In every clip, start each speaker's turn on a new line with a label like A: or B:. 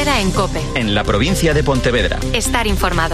A: Herrera en COPE.
B: En la provincia de Pontevedra.
A: Estar informado.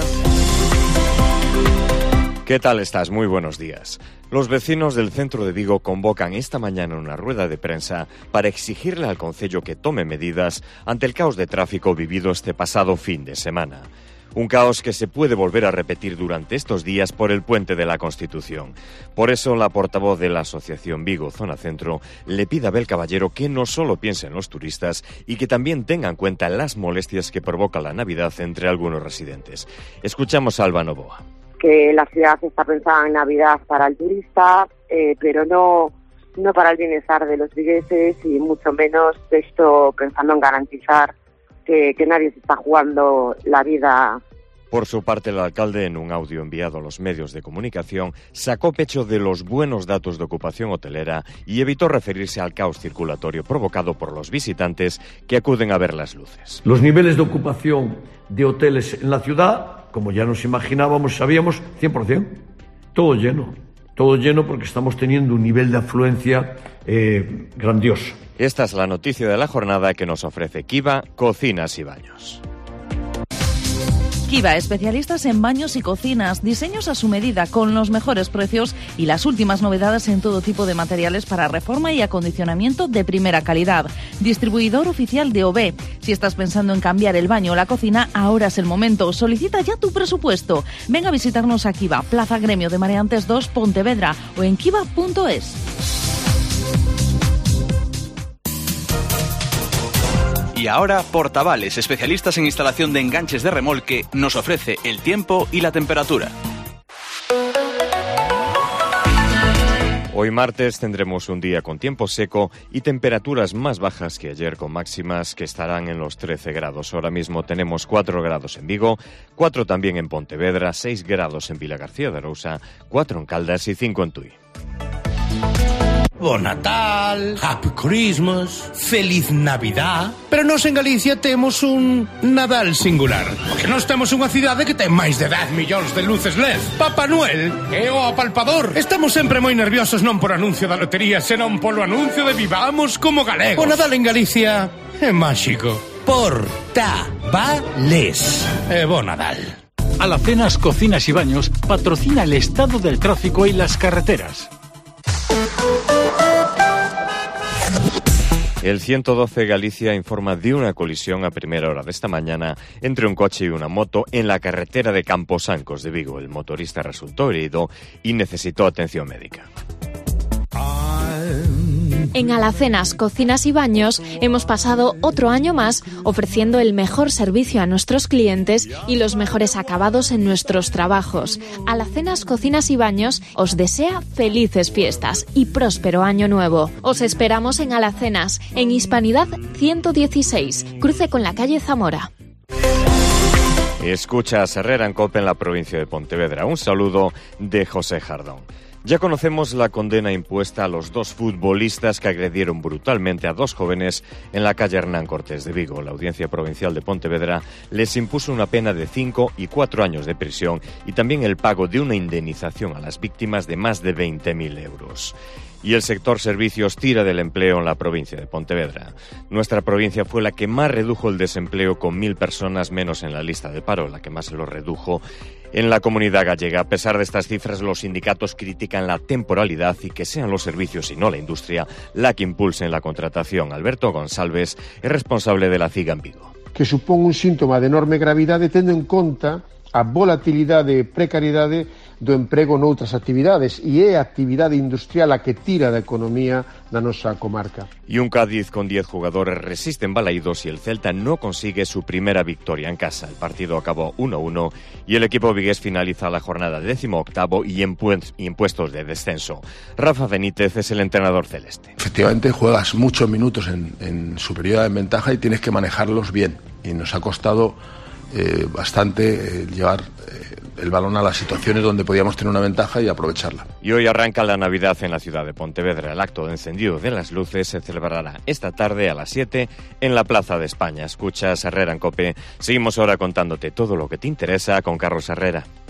C: ¿Qué tal estás? Muy buenos días. Los vecinos del centro de Vigo convocan esta mañana una rueda de prensa para exigirle al concello que tome medidas ante el caos de tráfico vivido este pasado fin de semana. Un caos que se puede volver a repetir durante estos días por el puente de la Constitución. Por eso la portavoz de la Asociación Vigo Zona Centro le pide a Abel Caballero que no solo piense en los turistas y que también tenga en cuenta las molestias que provoca la Navidad entre algunos residentes. Escuchamos a Alba Novoa.
D: Que la ciudad está pensada en Navidad para el turista, pero no para el bienestar de los vigueses y mucho menos esto pensando en garantizar que nadie se está jugando la vida.
C: Por su parte, el alcalde, en un audio enviado a los medios de comunicación, sacó pecho de los buenos datos de ocupación hotelera y evitó referirse al caos circulatorio provocado por los visitantes que acuden a ver las luces.
E: Los niveles de ocupación de hoteles en la ciudad, como ya nos imaginábamos, sabíamos, 100%, todo lleno porque estamos teniendo un nivel de afluencia grandioso.
C: Esta es la noticia de la jornada que nos ofrece Kiva, Cocinas y Baños.
F: Kiva, especialistas en baños y cocinas, diseños a su medida con los mejores precios y las últimas novedades en todo tipo de materiales para reforma y acondicionamiento de primera calidad. Distribuidor oficial de OB. Si estás pensando en cambiar el baño o la cocina, ahora es el momento. Solicita ya tu presupuesto. Ven a visitarnos a Kiva, Plaza Gremio de Mareantes 2, Pontevedra o en kiva.es.
B: Y ahora, Portavales, especialistas en instalación de enganches de remolque, nos ofrece el tiempo y la temperatura.
C: Hoy martes tendremos un día con tiempo seco y temperaturas más bajas que ayer, con máximas que estarán en los 13 grados. Ahora mismo tenemos 4 grados en Vigo, 4 también en Pontevedra, 6 grados en Vilagarcía de Arousa, 4 en Caldas y 5 en Tui.
G: Bon Natal, Happy Christmas, Feliz Navidad. Pero nós en Galicia temos un Nadal singular, porque nós temos unha cidade que ten máis de 10 millóns de luces LED. Papá Noel é o apalpador. Estamos sempre moi nerviosos non por anuncio da lotería, senón polo anuncio de Vivamos como galegos. O Nadal en Galicia é máxico. Portavales. Bon Nadal.
H: Alacenas, Cocinas y Baños patrocina el estado del tráfico y las carreteras.
C: El 112 Galicia informa de una colisión a primera hora de esta mañana entre un coche y una moto en la carretera de Camposancos de Vigo. El motorista resultó herido y necesitó atención médica.
I: En Alacenas, Cocinas y Baños hemos pasado otro año más ofreciendo el mejor servicio a nuestros clientes y los mejores acabados en nuestros trabajos. Alacenas, Cocinas y Baños os desea felices fiestas y próspero año nuevo. Os esperamos en Alacenas, en Hispanidad 116, cruce con la calle Zamora.
C: Escucha a Herrera en COPE en la provincia de Pontevedra. Un saludo de José Jardón. Ya conocemos la condena impuesta a los 2 futbolistas que agredieron brutalmente a 2 jóvenes en la calle Hernán Cortés de Vigo. La Audiencia Provincial de Pontevedra les impuso una pena de 5 y 4 años de prisión y también el pago de una indemnización a las víctimas de más de 20.000 euros. Y el sector servicios tira del empleo en la provincia de Pontevedra. Nuestra provincia fue la que más redujo el desempleo, con 1.000 personas menos en la lista de paro, la que más lo redujo en la comunidad gallega. A pesar de estas cifras, los sindicatos critican la temporalidad y que sean los servicios y no la industria la que impulsen la contratación. Alberto González é responsable de la CIGA en Vigo.
J: Que supón un síntoma de enorme gravidade tendo en conta a volatilidade e precariedade do emprego noutras actividades, e é a actividade industrial a que tira da economía da nosa comarca.
C: Y un Cádiz con 10 jugadores resiste en Balaídos y el Celta no consigue su primera victoria en casa. El partido acabó 1-1 y el equipo vigués finaliza la jornada 18º y en puestos de descenso. Rafa Benítez es el entrenador celeste.
K: Efectivamente, juegas muchos minutos en superioridad, en ventaja, y tienes que manejarlos bien. Y nos ha costado bastante llevar el balón a las situaciones donde podíamos tener una ventaja y aprovecharla.
C: Y hoy arranca la Navidad en la ciudad de Pontevedra. El acto de encendido de las luces se celebrará esta tarde a las 7 en la Plaza de España. Escuchas Herrera en COPE. Seguimos ahora contándote todo lo que te interesa con Carlos Herrera.